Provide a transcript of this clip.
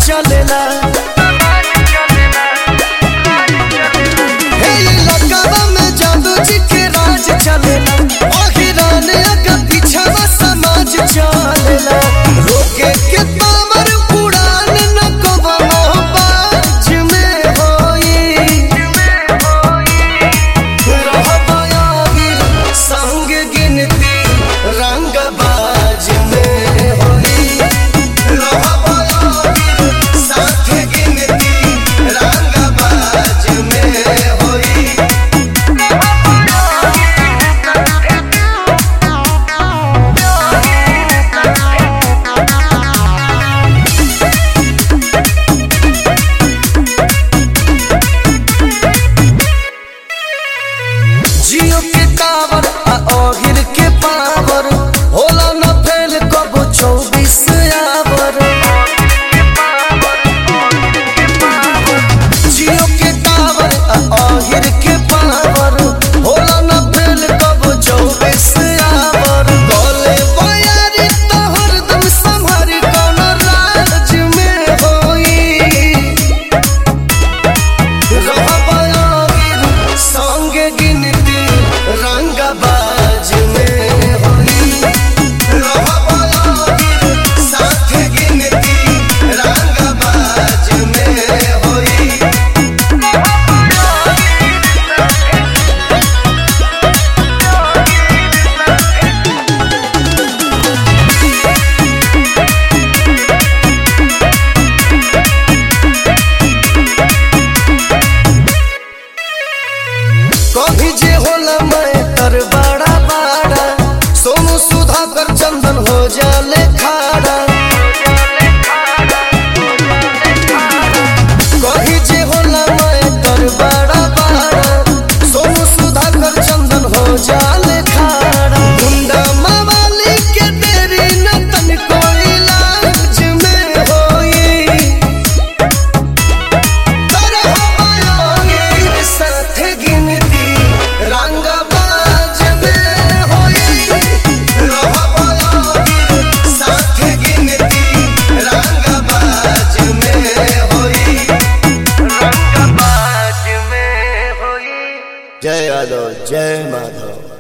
चलेला। हे इलाका में जादू जी के राज चलेला। ओहिरान अगर पीछा समाज चलेला। रोके के पावर उड़ान न कवनो बाज में होई। रहबयागी संग गिनती रंगबाज में होई। रहबयागी साथ गिनती रंगबाज में होई। जियो के टावर आ ओहिर के पावर होला न फेल कबो 24 आवर। जियो के टावर आ ओहिर के पावर होला न फेल कबो 24 आवर। बोले बयारी तो हरदम संभारी कौन राज में होई। रहबयागी संग गिनती रंगबाज में होई। रहबयागी साथ गिनती रंगबाज में होई। कभी जे होला मैं कर बड़ा बड़ा सोनू सुधाकर चंदन हो जाले खाड़ा। कभी जे होला मैं कर बड़ा बड़ा सोनू सुधाकर चंदन हो जाले खाड़ा। गुंडा मवाली के तेरी न तन कोई लाज में होई। रहबयागी साथ गिनती रंगबाज में होई। रहबयागी साथ गिनती रंगबाज में होई। रंगबाज में होई। जय यादव जय माधव।